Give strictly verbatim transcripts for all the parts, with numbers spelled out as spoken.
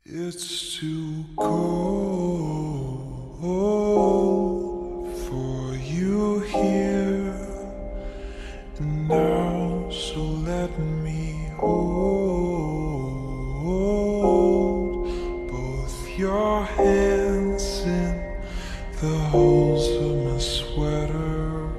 It's too cold for you here and now, so let me hold both your hands in the holes of my sweater.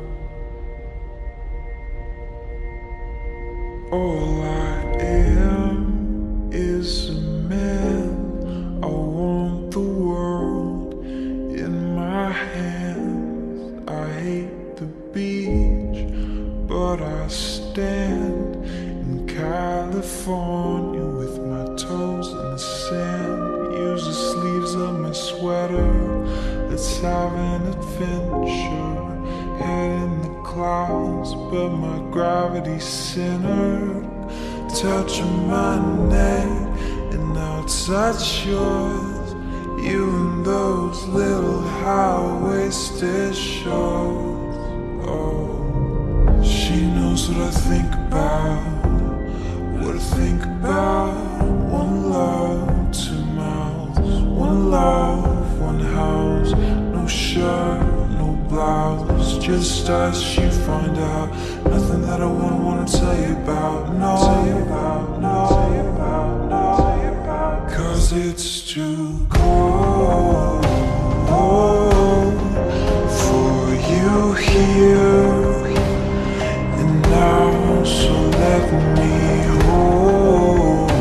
All I am is a man. I want the world in my hands. I hate the beach, but I stand in California with my toes in the sand. Use the sleeves of my sweater. Let's have an adventure. Head in the clouds, but my gravity's centered. Touch of my neck, and I'll touch yours. You and those little high-waisted shorts. Oh, she knows what I think about, what I think about. One love, two mouths. One love, one house. No shirt, no blouse, just us. You find out nothing that I wouldn't want to tell you about. No, tell you about, no, tell you about, no, tell you about. Cause it's too cold for you here and now, so let me hold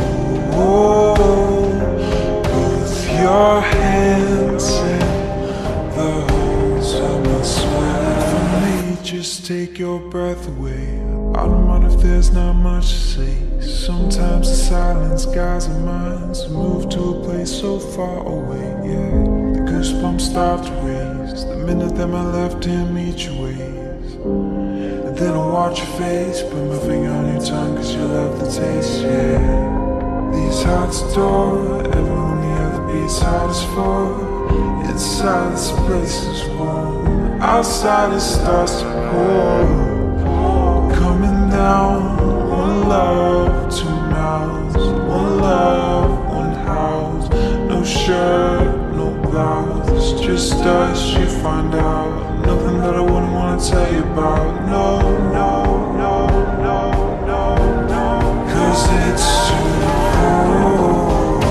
both your hands in the holes of my sweater. For me, just take your breath away. I don't mind if there's not much to say. Sometimes the silence guides our minds. Move to a place so far away, yeah. The goosebumps start to raise the minute that my left hand meets your waist. And then I watch your face, put my finger on your tongue, cause you love the taste, yeah. These hearts adore everyone the other beats hardest for. Inside this place is warm, outside it starts to pour. Coming down, one love, two mouths. One love, one house. No shirt, no blouse, just us. You find out nothing that I wouldn't want to tell you about. No, no, no, no, no, no. Cause it's too cold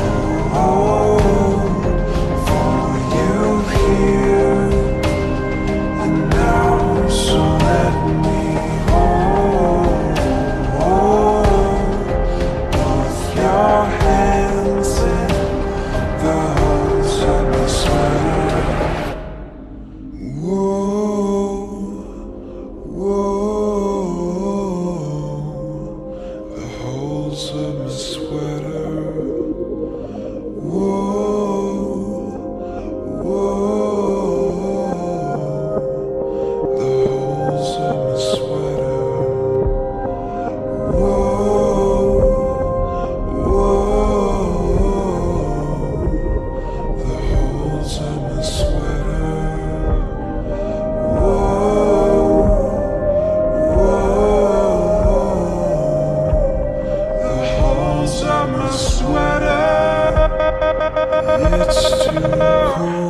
for you here and now, so let me hold both your hands in the holes of my sweater. Whoa, whoa, the holes of my sweater. Whoa, whoa, the holes of my sweater. Whoa, whoa, the holes of my sweater. Whoa, whoa, the holes of my sweater. It's too cold.